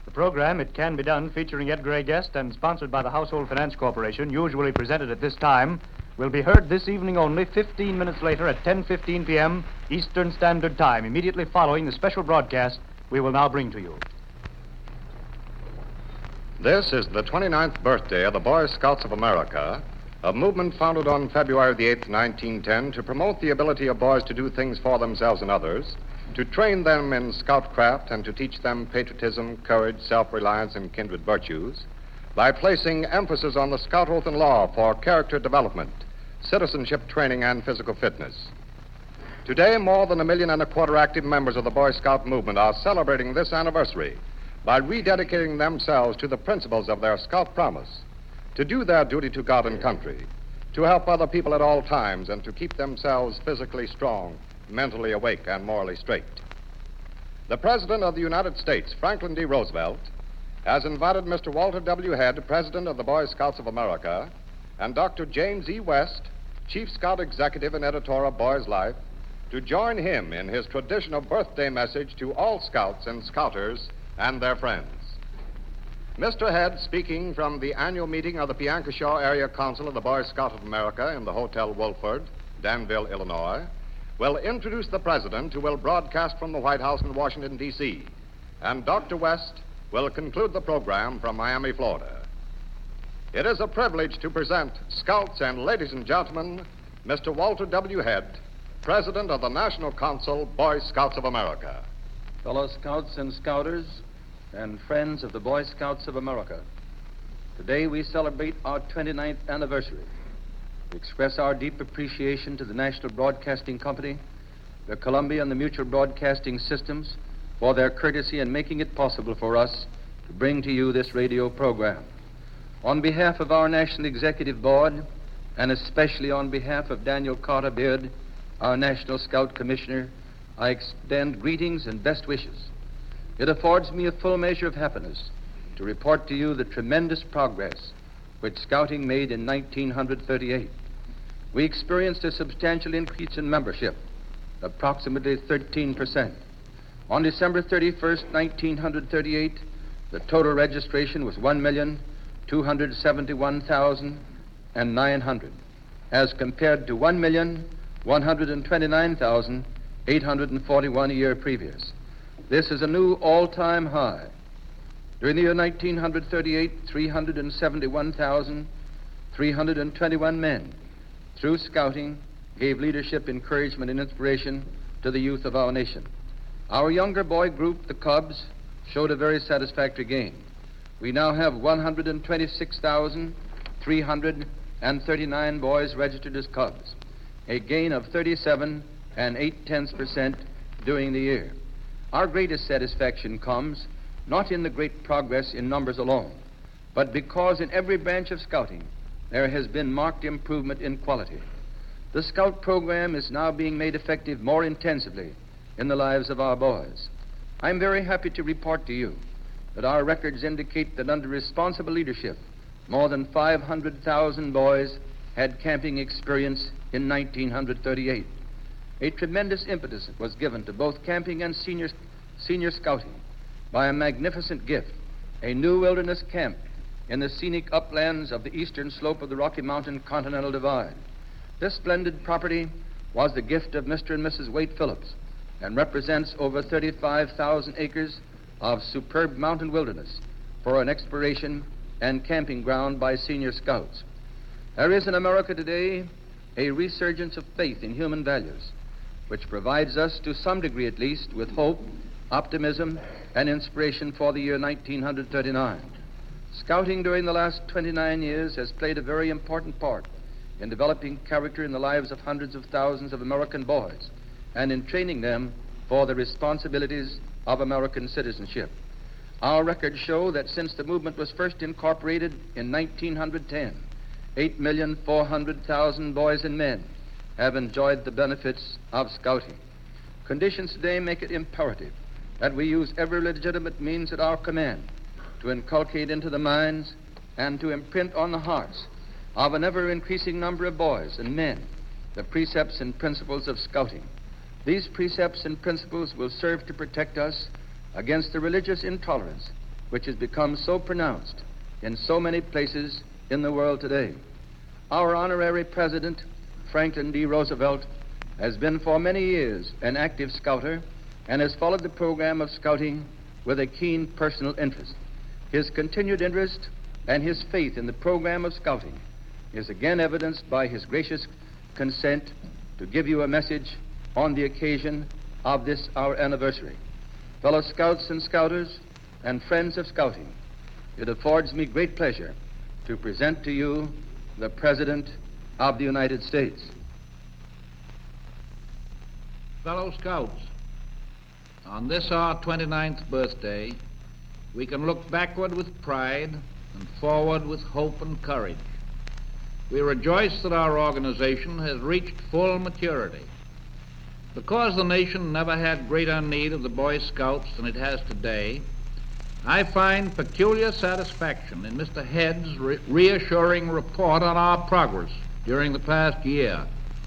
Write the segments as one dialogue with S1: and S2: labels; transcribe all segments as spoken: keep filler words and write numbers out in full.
S1: The program, It Can Be Done, featuring Ed Gray Guest and sponsored by the Household Finance Corporation, usually presented at this time, will be heard this evening only fifteen minutes later at ten fifteen p.m. Eastern Standard Time, immediately following the special broadcast we will now bring to you.
S2: This is the twenty-ninth birthday of the Boy Scouts of America, a movement founded on February the eighth, nineteen ten, to promote the ability of boys to do things for themselves and others, to train them in scoutcraft and to teach them patriotism, courage, self-reliance, and kindred virtues, by placing emphasis on the Scout Oath and Law for character development, citizenship training, and physical fitness. Today, more than a million and a quarter active members of the Boy Scout movement are celebrating this anniversary by rededicating themselves to the principles of their Scout promise, to do their duty to God and country, to help other people at all times, and to keep themselves physically strong, mentally awake, and morally straight. The President of the United States, Franklin D. Roosevelt, has invited Mister Walter W. Head, President of the Boy Scouts of America, and Doctor James E. West, Chief Scout Executive and Editor of Boy's Life, to join him in his traditional birthday message to all Scouts and Scouters and their friends. Mister Head, speaking from the annual meeting of the Piankashaw Area Council of the Boy Scouts of America in the Hotel Wolford, Danville, Illinois, will introduce the President, who will broadcast from the White House in Washington, D C, and Doctor West will conclude the program from Miami, Florida. It is a privilege to present Scouts and ladies and gentlemen, Mister Walter W. Head, President of the National Council, Boy Scouts of America.
S3: Fellow Scouts and Scouters, and friends of the Boy Scouts of America, today we celebrate our twenty-ninth anniversary. We express our deep appreciation to the National Broadcasting Company, the Columbia and the Mutual Broadcasting Systems for their courtesy in making it possible for us to bring to you this radio program. On behalf of our National Executive Board, and especially on behalf of Daniel Carter Beard, our National Scout Commissioner, I extend greetings and best wishes. It affords me a full measure of happiness to report to you the tremendous progress which Scouting made in nineteen thirty-eight. We experienced a substantial increase in membership, approximately thirteen percent. On December thirty-first, nineteen thirty-eight, the total registration was one million two hundred seventy-one thousand nine hundred, as compared to one million one hundred twenty-nine thousand eight hundred forty-one a year previous. This is a new all-time high. During the year nineteen thirty-eight, three hundred seventy-one thousand three hundred twenty-one men, through Scouting, gave leadership, encouragement, and inspiration to the youth of our nation. Our younger boy group, the Cubs, showed a very satisfactory gain. We now have one hundred twenty-six thousand three hundred thirty-nine boys registered as Cubs, a gain of thirty-seven and eight-tenths percent during the year. Our greatest satisfaction comes not in the great progress in numbers alone, but because in every branch of Scouting there has been marked improvement in quality. The Scout program is now being made effective more intensively in the lives of our boys. I'm very happy to report to you that our records indicate that under responsible leadership, more than five hundred thousand boys had camping experience in nineteen thirty-eight. A tremendous impetus was given to both camping and senior, senior Scouting by a magnificent gift, a new wilderness camp in the scenic uplands of the eastern slope of the Rocky Mountain Continental Divide. This splendid property was the gift of Mister and Missus Wade Phillips and represents over thirty-five thousand acres of superb mountain wilderness for an exploration and camping ground by senior Scouts. There is in America today a resurgence of faith in human values, which provides us, to some degree at least, with hope, optimism, and inspiration for the year nineteen thirty-nine. Scouting during the last twenty-nine years has played a very important part in developing character in the lives of hundreds of thousands of American boys and in training them for the responsibilities of American citizenship. Our records show that since the movement was first incorporated in nineteen ten, eight million four hundred thousand boys and men have enjoyed the benefits of Scouting. Conditions today make it imperative that we use every legitimate means at our command to inculcate into the minds and to imprint on the hearts of an ever-increasing number of boys and men the precepts and principles of Scouting. These precepts and principles will serve to protect us against the religious intolerance which has become so pronounced in so many places in the world today. Our honorary president, Franklin D. Roosevelt, has been for many years an active scouter and has followed the program of scouting with a keen personal interest. His continued interest and his faith in the program of scouting is again evidenced by his gracious consent to give you a message on the occasion of this our anniversary. Fellow scouts and scouters and friends of scouting, it affords me great pleasure to present to you the President of the United States.
S4: Fellow Scouts, on this our twenty-ninth birthday, we can look backward with pride and forward with hope and courage. We rejoice that our organization has reached full maturity. Because the nation never had greater need of the Boy Scouts than it has today, I find peculiar satisfaction in Mister Head's re- reassuring report on our progress during the past year.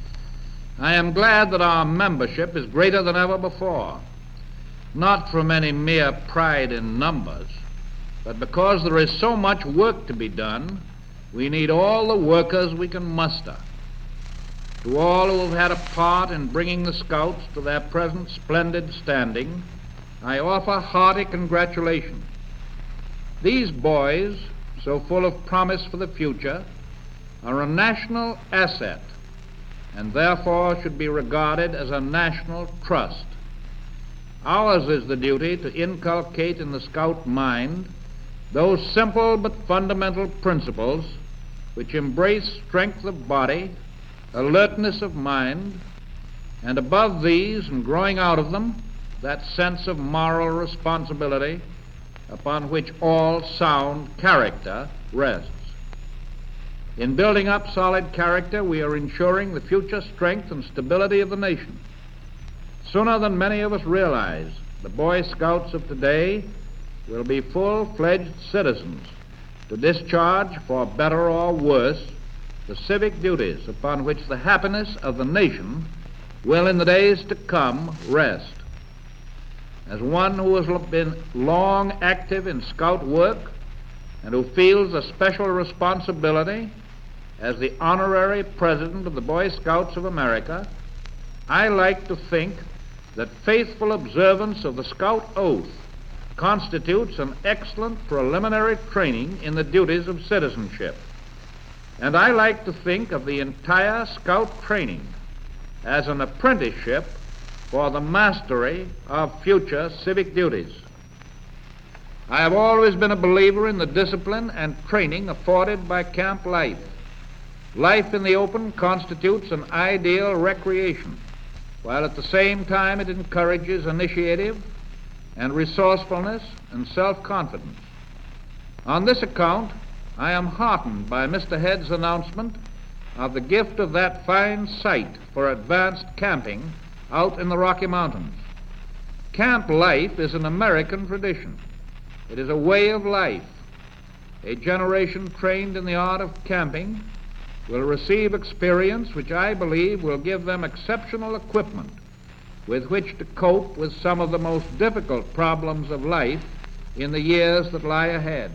S4: I am glad that our membership is greater than ever before, not from any mere pride in numbers, but because there is so much work to be done, we need all the workers we can muster. To all who have had a part in bringing the Scouts to their present splendid standing, I offer hearty congratulations. These boys, so full of promise for the future, are a national asset and therefore should be regarded as a national trust. Ours is the duty to inculcate in the Scout mind those simple but fundamental principles which embrace strength of body, alertness of mind, and above these, and growing out of them, that sense of moral responsibility upon which all sound character rests. In building up solid character, we are ensuring the future strength and stability of the nation. Sooner than many of us realize, the Boy Scouts of today will be full-fledged citizens to discharge, for better or worse, the civic duties upon which the happiness of the nation will in the days to come rest. As one who has been long active in Scout work and who feels a special responsibility as the honorary president of the Boy Scouts of America, I like to think that faithful observance of the Scout oath constitutes an excellent preliminary training in the duties of citizenship. And I like to think of the entire Scout training as an apprenticeship for the mastery of future civic duties. I have always been a believer in the discipline and training afforded by camp life. Life in the open constitutes an ideal recreation, while at the same time it encourages initiative and resourcefulness and self-confidence. On this account, I am heartened by Mister Head's announcement of the gift of that fine site for advanced camping out in the Rocky Mountains. Camp life is an American tradition. It is a way of life. A generation trained in the art of camping will receive experience which I believe will give them exceptional equipment with which to cope with some of the most difficult problems of life in the years that lie ahead.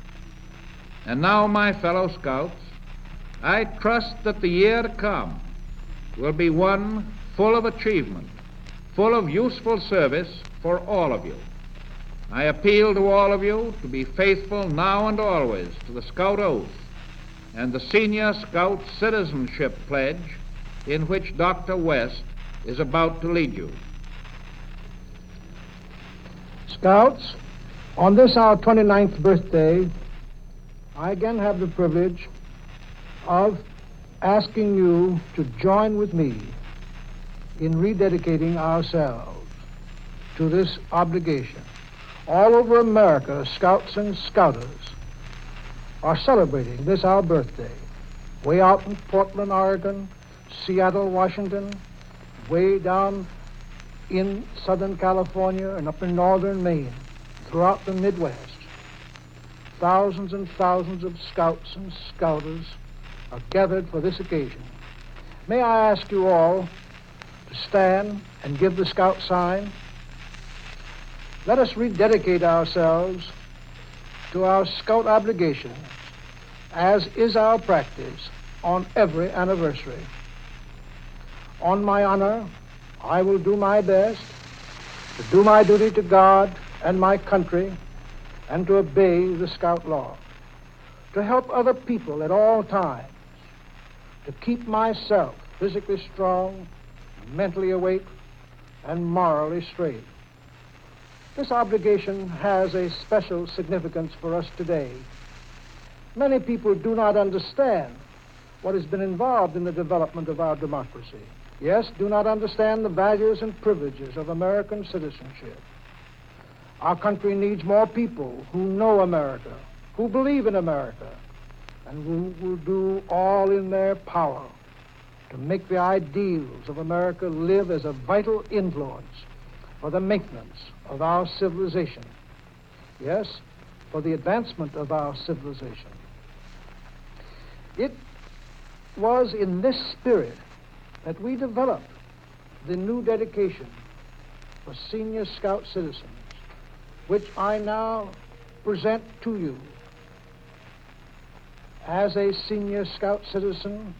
S4: And now, my fellow Scouts, I trust that the year to come will be one full of achievement, full of useful service for all of you. I appeal to all of you to be faithful now and always to the Scout oath and the Senior Scout Citizenship Pledge in which Doctor West is about to lead you.
S5: Scouts, on this our twenty-ninth birthday, I again have the privilege of asking you to join with me in rededicating ourselves to this obligation. All over America, Scouts and Scouters are celebrating this our birthday. Way out in Portland, Oregon, Seattle, Washington, way down in Southern California and up in northern Maine, throughout the Midwest. Thousands and thousands of Scouts and Scouters are gathered for this occasion. May I ask you all to stand and give the Scout sign? Let us rededicate ourselves to our Scout obligations, as is our practice on every anniversary. On my honor, I will do my best to do my duty to God and my country and to obey the Scout law, to help other people at all times, to keep myself physically strong, mentally awake, and morally straight. This obligation has a special significance for us today. Many people do not understand what has been involved in the development of our democracy. Yes, do not understand the values and privileges of American citizenship. Our country needs more people who know America, who believe in America, and who will do all in their power to make the ideals of America live as a vital influence for the maintenance of our civilization. Yes, for the advancement of our civilization. It was in this spirit that we developed the new dedication for senior Scout citizens, which I now present to you. As a senior Scout citizen,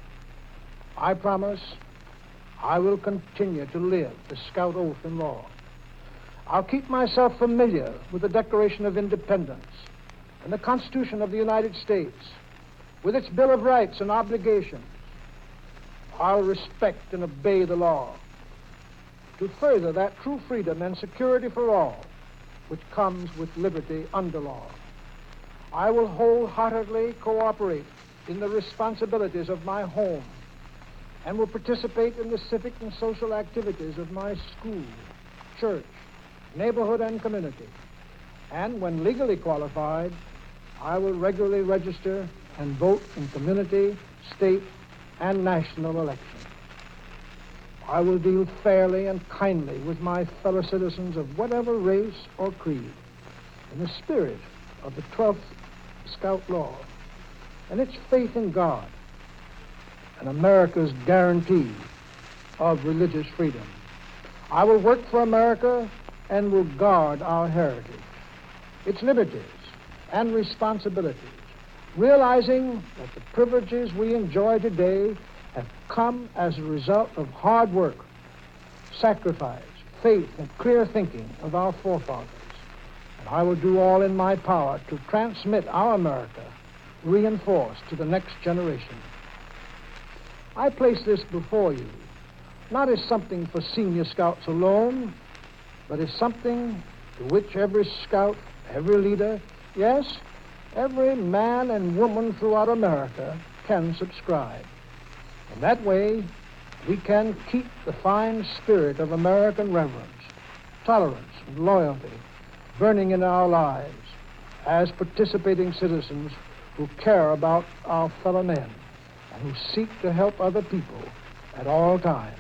S5: I promise I will continue to live the Scout oath and law. I'll keep myself familiar with the Declaration of Independence and the Constitution of the United States, with its Bill of Rights and obligations. I'll respect and obey the law to further that true freedom and security for all which comes with liberty under law. I will wholeheartedly cooperate in the responsibilities of my home and will participate in the civic and social activities of my school, church, neighborhood, and community. And when legally qualified, I will regularly register and vote in community, state, and national elections. I will deal fairly and kindly with my fellow citizens of whatever race or creed in the spirit of the twelfth Scout Law and its faith in God and America's guarantee of religious freedom. I will work for America and will guard our heritage, its liberties and responsibilities, realizing that the privileges we enjoy today have come as a result of hard work, sacrifice, faith, and clear thinking of our forefathers. And I will do all in my power to transmit our America, reinforced to the next generation. I place this before you, not as something for senior Scouts alone, but as something to which every Scout, every leader, yes, every man and woman throughout America can subscribe. In that way, we can keep the fine spirit of American reverence, tolerance, and loyalty burning in our lives as participating citizens who care about our fellow men and who seek to help other people at all times.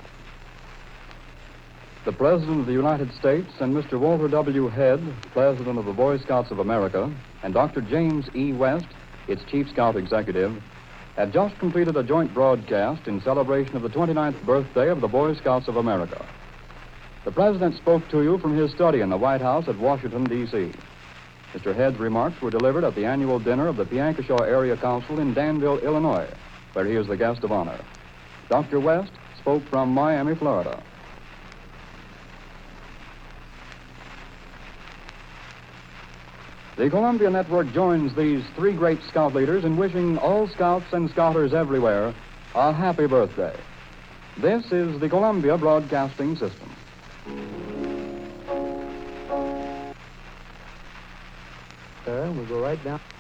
S6: The President of the United States and Mister Walter W. Head, President of the Boy Scouts of America, and Doctor James E. West, its Chief Scout Executive, have just completed a joint broadcast in celebration of the twenty-ninth birthday of the Boy Scouts of America. The President spoke to you from his study in the White House at Washington, D C Mister Head's remarks were delivered at the annual dinner of the Piankashaw Area Council in Danville, Illinois, where he is the guest of honor. Doctor West spoke from Miami, Florida. The Columbia Network joins these three great Scout leaders in wishing all Scouts and Scouters everywhere a happy birthday. This is the Columbia Broadcasting System.
S5: Sir, we'll go right down.